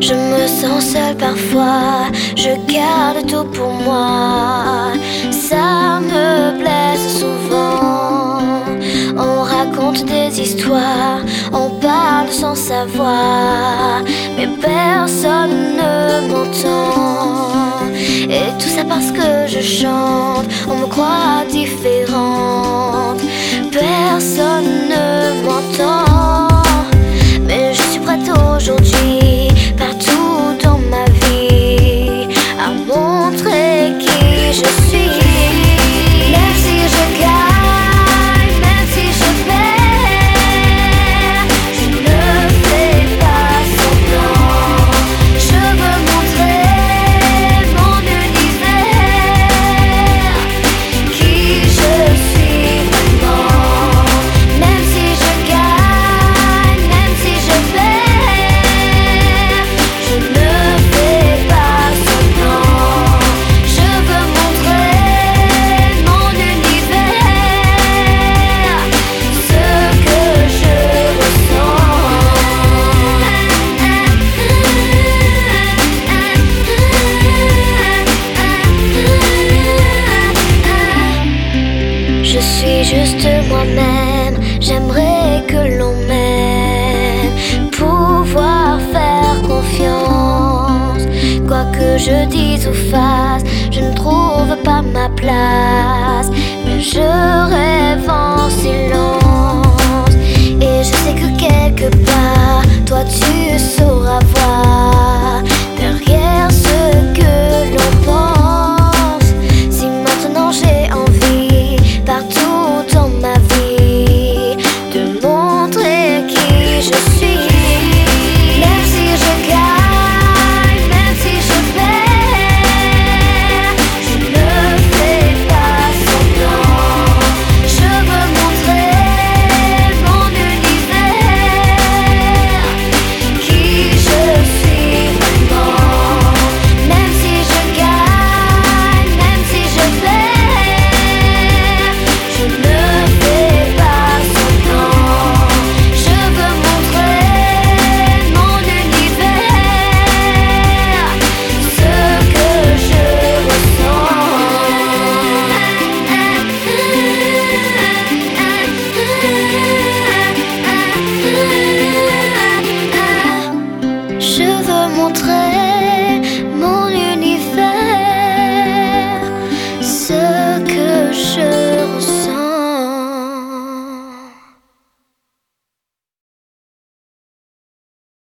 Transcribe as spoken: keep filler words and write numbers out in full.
Je me sens seule parfois, je garde tout pour moi. Ça me blesse souvent. On raconte des histoires, on parle sans savoir, mais personne ne m'entend. Et tout ça parce que je chante, on me croit différente. Personne ne m'entend. Mais je suis prête aujourd'hui, partout dans ma vie, à montrer qui je suis. Même si je gagne, même si je perds, je ne fais pas semblant. Je veux montrer mon univers, qui je suis vraiment. Même si je gagne, même si je perds, je ne fais pas semblant. Je veux montrer mon univers, ce que je ressens. Je suis juste moi-même, j'aimerais que l'on m'aime, pouvoir faire confiance. Quoi que je dise ou fasse, je ne trouve pas ma place, mais je rêve en silence. Et je sais que quelque part, toi tu sauras voir